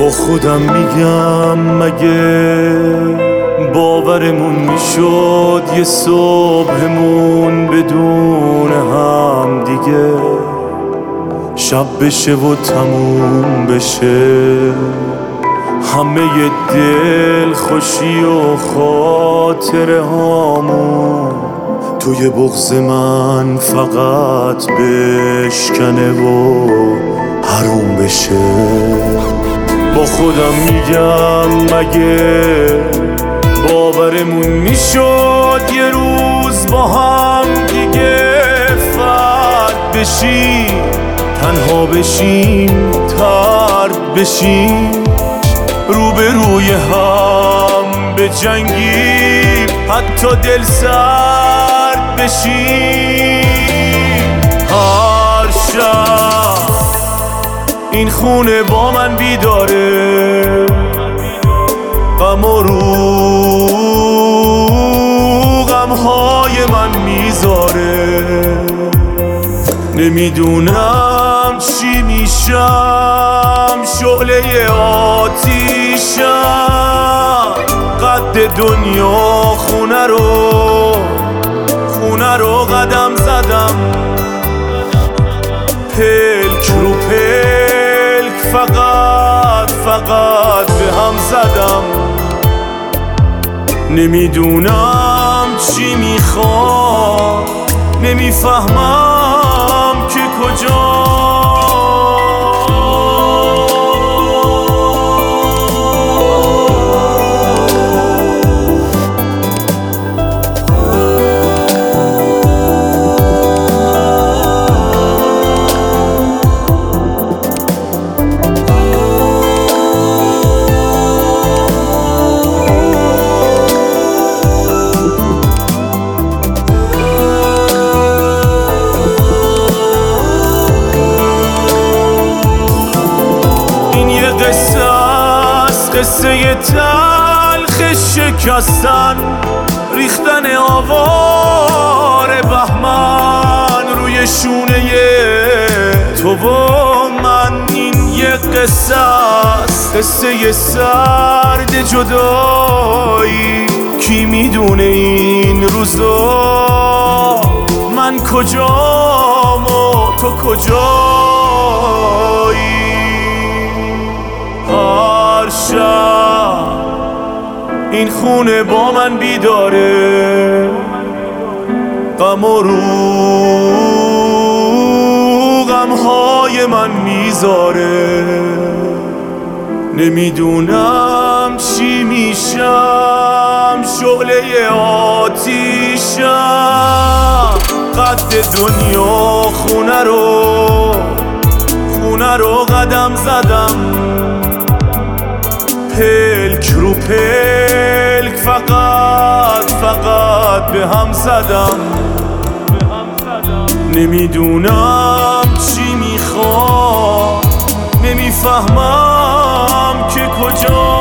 با خودم میگم مگه باورمون میشد یه صبحمون بدون هم دیگه شب بشه و تموم بشه همه دل خوشی و خاطره هامون توی بغض من فقط بشکنه و حروم بشه. با خودم میگم مگه باورمون میشد یه روز با هم دیگه فرد بشیم، تنها بشیم، ترد بشیم، روبروی هم بجنگیم، حتی دل سرد بشیم. هر شب این خونه با من بیداره، غم و رو غمهای من میذاره. نمیدونم چی میشم، شعله آتیشم، قد دنیا خونه رو قدم زدم، پلک رو پلک فقط به هم زدم. نمیدونم چی میخوام، نمیفهمم که کجا. قصه تلخ شکستن، ریختن آوار بهمن روی شونه تو و من. این یه قصه است، قصه سرد جدایی. کی میدونه این روزا من کجام و تو کجایی. هر شب این خونه با من بیداره، غم و رو غمهای من میذاره. نمیدونم چی میشم، شعله آتیشم، قد دنیا خونه رو قدم زدم، پلک رو پلک فقط به هم زدم. نمیدونم چی میخوام، نمیفهمم که کجا.